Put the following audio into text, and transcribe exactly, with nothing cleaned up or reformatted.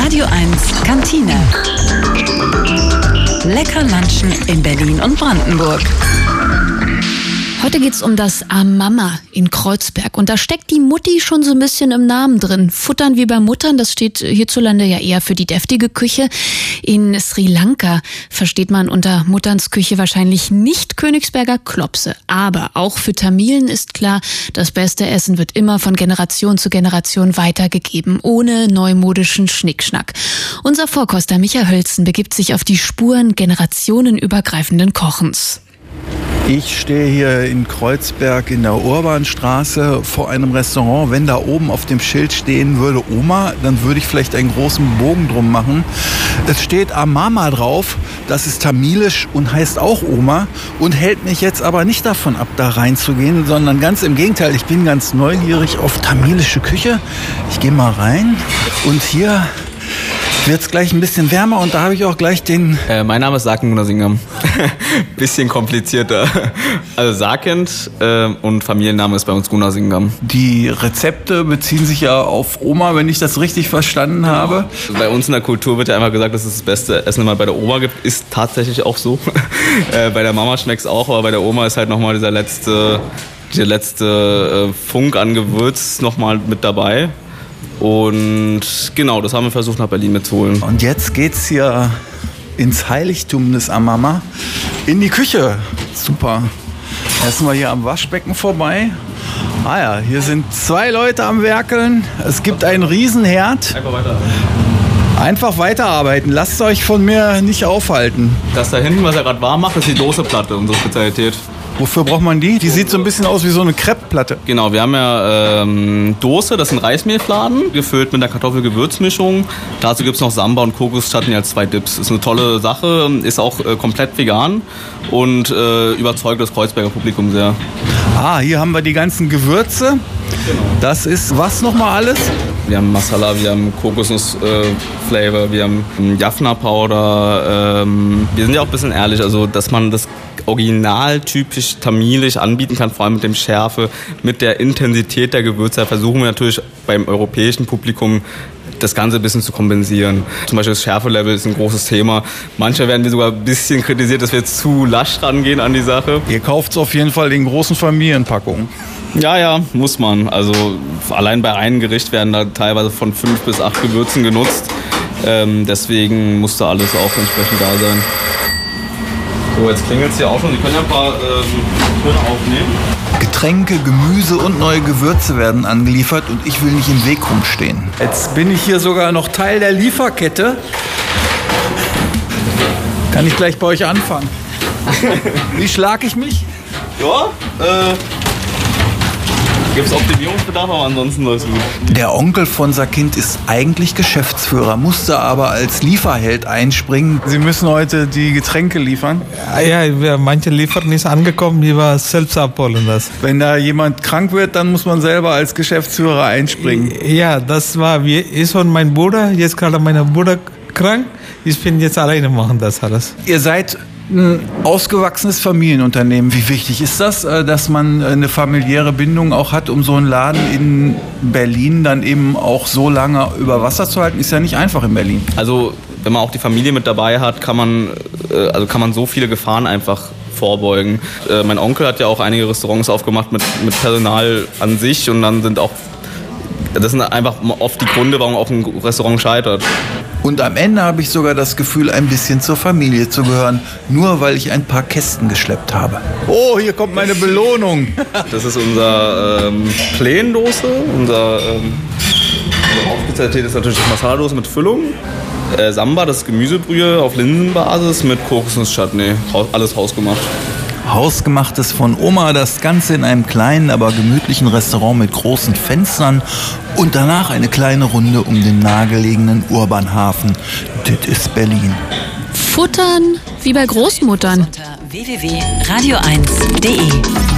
Radio eins Kantine. Lecker Lunchen in Berlin und Brandenburg. Heute geht's um das Amama in Kreuzberg. Und da steckt die Mutti schon so ein bisschen im Namen drin. Futtern wie bei Muttern, das steht hierzulande ja eher für die deftige Küche. In Sri Lanka versteht man unter Mutterns Küche wahrscheinlich nicht Königsberger Klopse. Aber auch für Tamilen ist klar, das beste Essen wird immer von Generation zu Generation weitergegeben, ohne neumodischen Schnickschnack. Unser Vorkoster Micha Hölzen begibt sich auf die Spuren generationenübergreifenden Kochens. Ich stehe hier in Kreuzberg in der Urbanstraße vor einem Restaurant. Wenn da oben auf dem Schild stehen würde Oma, dann würde ich vielleicht einen großen Bogen drum machen. Es steht Amama drauf, das ist tamilisch und heißt auch Oma und hält mich jetzt aber nicht davon ab, da reinzugehen, sondern ganz im Gegenteil. Ich bin ganz neugierig auf tamilische Küche. Ich gehe mal rein und hier wird es gleich ein bisschen wärmer und da habe ich auch gleich den... Äh, mein Name ist Saken Gunasingam. Bisschen komplizierter. Also Sakent äh, und Familienname ist bei uns Gunasingam. Die Rezepte beziehen sich ja auf Oma, wenn ich das richtig verstanden habe. Bei uns in der Kultur wird ja einfach gesagt, dass es das beste Essen immer bei der Oma gibt. Ist tatsächlich auch so. äh, bei der Mama schmeckt es auch, aber bei der Oma ist halt nochmal dieser letzte, der letzte äh, Funk an Gewürz nochmal mit dabei. Und genau, das haben wir versucht nach Berlin mitzuholen. Und jetzt geht's hier ins Heiligtum des Amama, in die Küche. Super. Erstmal hier am Waschbecken vorbei. Ah ja, hier sind zwei Leute am Werkeln. Es gibt einen Riesenherd. Einfach weiterarbeiten. Einfach weiterarbeiten. Lasst euch von mir nicht aufhalten. Das da hinten, was er gerade warm macht, ist die Doseplatte, unsere Spezialität. Wofür braucht man die? Die sieht so ein bisschen aus wie so eine Crepe-Platte. Genau, wir haben ja ähm, Dose, das sind Reismehlfladen, gefüllt mit einer Kartoffel-Gewürzmischung. Dazu gibt es noch Samba und Kokoschutney als zwei Dips. Ist eine tolle Sache, ist auch äh, komplett vegan und äh, überzeugt das Kreuzberger Publikum sehr. Ah, hier haben wir die ganzen Gewürze. Genau. Das ist was nochmal alles? Wir haben Masala, wir haben Kokosnuss-Flavor, äh, wir haben Jaffna-Powder. Ähm, wir sind ja auch ein bisschen ehrlich, also dass man das original typisch tamilisch anbieten kann, vor allem mit dem Schärfe, mit der Intensität der Gewürze, versuchen wir natürlich beim europäischen Publikum das Ganze ein bisschen zu kompensieren. Zum Beispiel das Schärfelevel ist ein großes Thema. Manche werden wir sogar ein bisschen kritisiert, dass wir jetzt zu lasch rangehen an die Sache. Ihr kauft es auf jeden Fall in großen Familienpackungen. Ja, ja, muss man. Also allein bei einem Gericht werden da teilweise von fünf bis acht Gewürzen genutzt. Ähm, deswegen muss da alles auch entsprechend da sein. So, jetzt klingelt es hier auch schon. Sie können ja ein paar ähm, Töne aufnehmen. Getränke, Gemüse und neue Gewürze werden angeliefert und ich will nicht im Weg rumstehen. Jetzt bin ich hier sogar noch Teil der Lieferkette. Kann ich gleich bei euch anfangen? Wie schlage ich mich? Ja, äh... Gibt es Optimierungsbedarf, aber ansonsten läuft es gut. Der Onkel von Sakind ist eigentlich Geschäftsführer, musste aber als Lieferheld einspringen. Sie müssen heute die Getränke liefern? Ja, manche Lieferten ist angekommen, die war selbst abholen das. Wenn da jemand krank wird, dann muss man selber als Geschäftsführer einspringen. Ja, das war wie ich und mein Bruder. Jetzt gerade mein Bruder krank. Ich bin jetzt alleine machen das alles. Ihr seid ein ausgewachsenes Familienunternehmen. Wie wichtig ist das, dass man eine familiäre Bindung auch hat, um so einen Laden in Berlin dann eben auch so lange über Wasser zu halten? Ist ja nicht einfach in Berlin. Also wenn man auch die Familie mit dabei hat, kann man, also kann man so viele Gefahren einfach vorbeugen. Mein Onkel hat ja auch einige Restaurants aufgemacht mit, mit Personal an sich und dann sind auch, das sind einfach oft die Gründe, warum auch ein Restaurant scheitert. Und am Ende habe ich sogar das Gefühl, ein bisschen zur Familie zu gehören, nur weil ich ein paar Kästen geschleppt habe. Oh, hier kommt meine Belohnung. Das ist unser ähm, Pländose. Unser, ähm, unsere Hauptspezialität ist natürlich die Masala-Dose mit Füllung. Äh, Samba, das ist Gemüsebrühe auf Linsenbasis mit Kokosnuss-Chutney. Alles hausgemacht. Hausgemachtes von Oma, das Ganze in einem kleinen, aber gemütlichen Restaurant mit großen Fenstern und danach eine kleine Runde um den nahegelegenen Urbanhafen. Das ist Berlin. Futtern wie bei Großmuttern. Unter w w w punkt radio eins punkt de